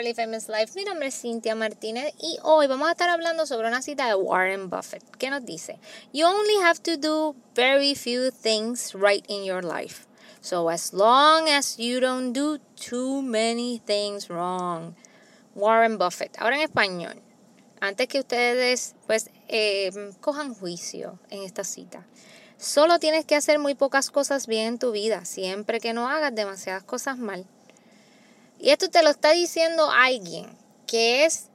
Literally Famous Life. Mi nombre es Cynthia Martínez y hoy vamos a estar hablando sobre una cita de Warren Buffett que nos dice: You only have to do very few things right in your life. So as long as you don't do too many things wrong. Warren Buffett. Ahora en español. Antes que ustedes cojan juicio en esta cita. Solo tienes que hacer muy pocas cosas bien en tu vida, siempre que no hagas demasiadas cosas mal. Y esto te lo está diciendo alguien que es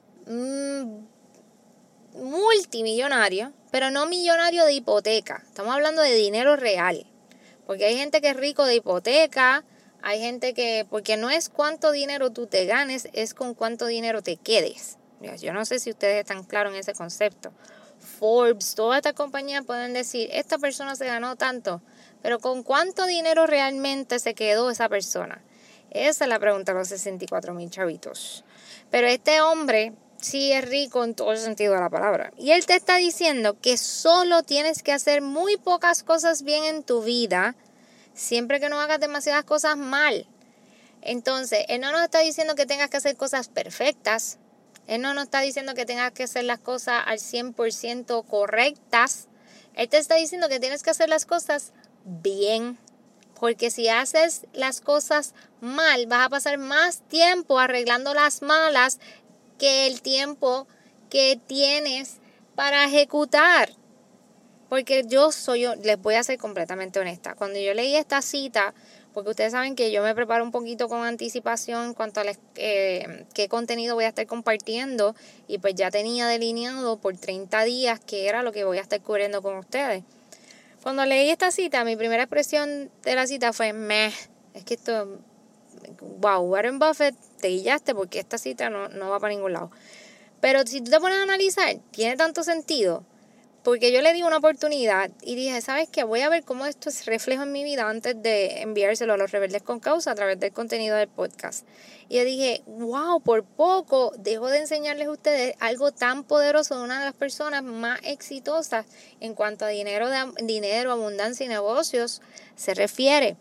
multimillonario, pero no millonario de hipoteca. Estamos hablando de dinero real. Porque hay gente que es rico de hipoteca, hay gente que, porque no es cuánto dinero tú te ganes, es con cuánto dinero te quedes. Yo no sé si ustedes están claros en ese concepto. Forbes, todas estas compañías pueden decir, esta persona se ganó tanto, pero ¿con cuánto dinero realmente se quedó esa persona? Esa es la pregunta de los 64,000 chavitos. Pero este hombre sí es rico en todo el sentido de la palabra. Y él te está diciendo que solo tienes que hacer muy pocas cosas bien en tu vida, siempre que no hagas demasiadas cosas mal. Entonces, él no nos está diciendo que tengas que hacer cosas perfectas. Él no nos está diciendo que tengas que hacer las cosas al 100% correctas. Él te está diciendo que tienes que hacer las cosas bien. Porque si haces las cosas mal, vas a pasar más tiempo arreglando las malas que el tiempo que tienes para ejecutar. Porque les voy a ser completamente honesta. Cuando yo leí esta cita, porque ustedes saben que yo me preparo un poquito con anticipación en cuanto a qué contenido voy a estar compartiendo, y pues ya tenía delineado por 30 días qué era lo que voy a estar cubriendo con ustedes. Cuando leí esta cita, mi primera expresión de la cita fue meh. Es que esto, wow, Warren Buffett, te guillaste porque esta cita no va para ningún lado. Pero si tú te pones a analizar, tiene tanto sentido. Porque yo le di una oportunidad y dije, ¿sabes qué? Voy a ver cómo esto se refleja en mi vida antes de enviárselo a los Rebeldes con Causa a través del contenido del podcast. Y yo dije, wow, por poco dejo de enseñarles a ustedes algo tan poderoso de una de las personas más exitosas en cuanto a dinero, abundancia y negocios se refiere.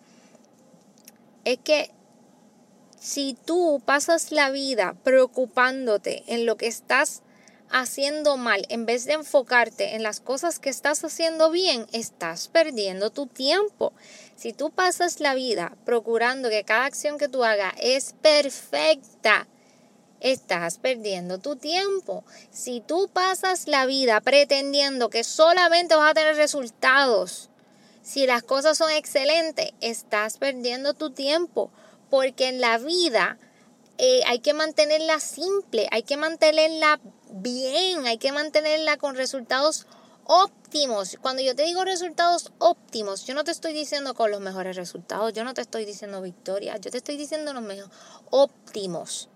Es que si tú pasas la vida preocupándote en lo que estás haciendo mal, en vez de enfocarte en las cosas que estás haciendo bien, estás perdiendo tu tiempo. Si tú pasas la vida procurando que cada acción que tú hagas es perfecta, estás perdiendo tu tiempo. Si tú pasas la vida pretendiendo que solamente vas a tener resultados, si las cosas son excelentes, estás perdiendo tu tiempo. Porque en la vida hay que mantenerla simple, hay que mantenerla bien, hay que mantenerla con resultados óptimos. Cuando yo te digo resultados óptimos, yo no te estoy diciendo con los mejores resultados, yo no te estoy diciendo victorias, yo te estoy diciendo los mejores óptimos.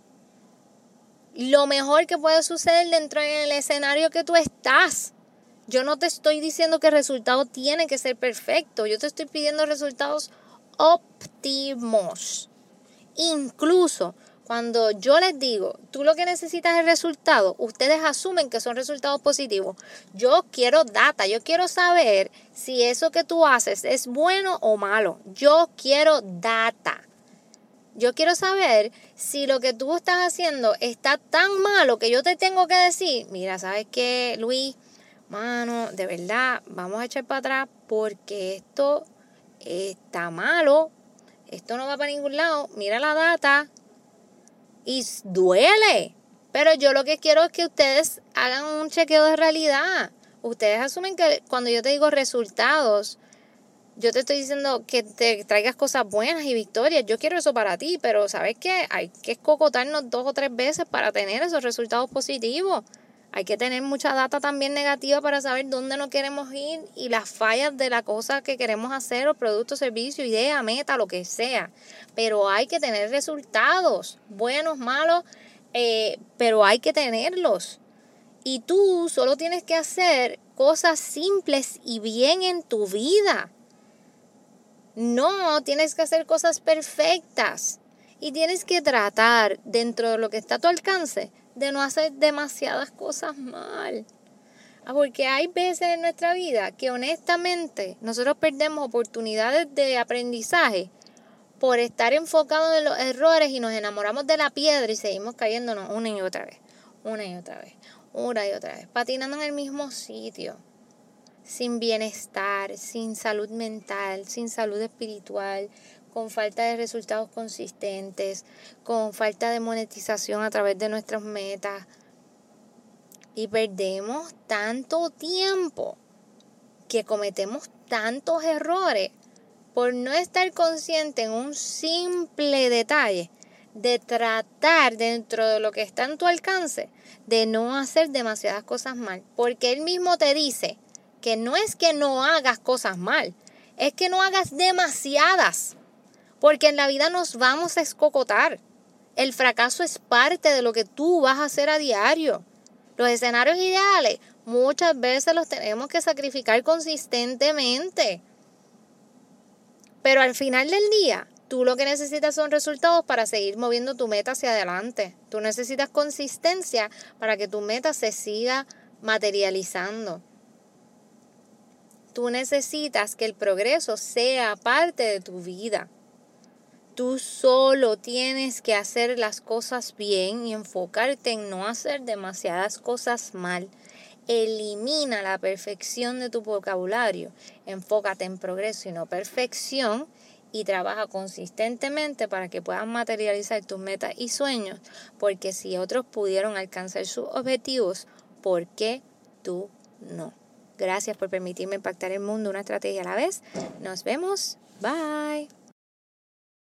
Lo mejor que puede suceder dentro del escenario que tú estás. Yo no te estoy diciendo que el resultado tiene que ser perfecto, yo te estoy pidiendo resultados óptimos. Incluso cuando yo les digo, tú lo que necesitas es resultado, ustedes asumen que son resultados positivos. Yo quiero data, yo quiero saber si eso que tú haces es bueno o malo. Yo quiero data. Yo quiero saber si lo que tú estás haciendo está tan malo que yo te tengo que decir, mira, ¿sabes qué, Luis? Mano, de verdad, vamos a echar para atrás porque esto está malo. Esto no va para ningún lado. Mira la data. Y duele. Pero yo lo que quiero es que ustedes hagan un chequeo de realidad. Ustedes asumen que cuando yo te digo resultados, yo te estoy diciendo que te traigas cosas buenas y victorias. Yo quiero eso para ti. Pero ¿sabes qué? Hay que escocotarnos 2 o 3 veces para tener esos resultados positivos. Hay que tener mucha data también negativa para saber dónde no queremos ir y las fallas de la cosa que queremos hacer, o producto, servicio, idea, meta, lo que sea. Pero hay que tener resultados, buenos, malos, pero hay que tenerlos. Y tú solo tienes que hacer cosas simples y bien en tu vida. No tienes que hacer cosas perfectas. Y tienes que tratar, dentro de lo que está a tu alcance, de no hacer demasiadas cosas mal. Porque hay veces en nuestra vida que honestamente nosotros perdemos oportunidades de aprendizaje por estar enfocados en los errores y nos enamoramos de la piedra y seguimos cayéndonos una y otra vez, patinando en el mismo sitio, sin bienestar, sin salud mental, sin salud espiritual, con falta de resultados consistentes, con falta de monetización a través de nuestras metas. Y perdemos tanto tiempo que cometemos tantos errores por no estar consciente en un simple detalle de tratar dentro de lo que está en tu alcance de no hacer demasiadas cosas mal. Porque él mismo te dice que no es que no hagas cosas mal, es que no hagas demasiadas. Porque en la vida nos vamos a escocotar. El fracaso es parte de lo que tú vas a hacer a diario. Los escenarios ideales muchas veces los tenemos que sacrificar consistentemente. Pero al final del día, tú lo que necesitas son resultados para seguir moviendo tu meta hacia adelante. Tú necesitas consistencia para que tu meta se siga materializando. Tú necesitas que el progreso sea parte de tu vida. Tú solo tienes que hacer las cosas bien y enfocarte en no hacer demasiadas cosas mal. Elimina la perfección de tu vocabulario. Enfócate en progreso y no perfección y trabaja consistentemente para que puedas materializar tus metas y sueños. Porque si otros pudieron alcanzar sus objetivos, ¿por qué tú no? Gracias por permitirme impactar el mundo una estrategia a la vez. Nos vemos. Bye.